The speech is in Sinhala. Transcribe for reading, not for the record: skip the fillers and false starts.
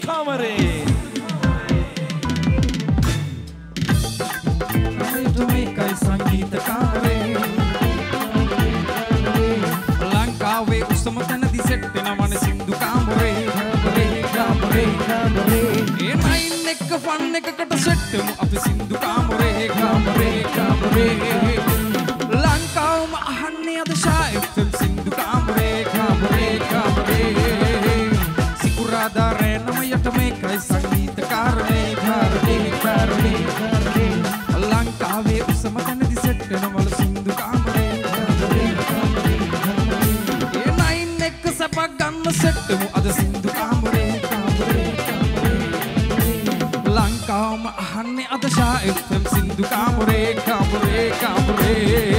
කාමරේ මේකයි සංගීත කාමරේ ලංකාවේ උසම තැනදී සෙට් වෙනවනේ සින්දු කාමරේ ඒ නයින් එක ෆන් එකකට සෙට් වෙමු අපි සින්දු කාමරේ ලංකාවම අහන්නේ අද ෂා FM සින්දු කාමරේ සිකුරාදා රෑ 9ට මේකයි සංගීත කාරණේ ලංකාවේ උසම තැනදී සෙට් වෙනවල සින්දු කාමරේ ඒ නයින් එක සපක් ගන්න සෙට් වෙමු අද සින්දු කාමරේ ලංකාවම අහන්නේ අද ෂා FM සින්දු කාමරේ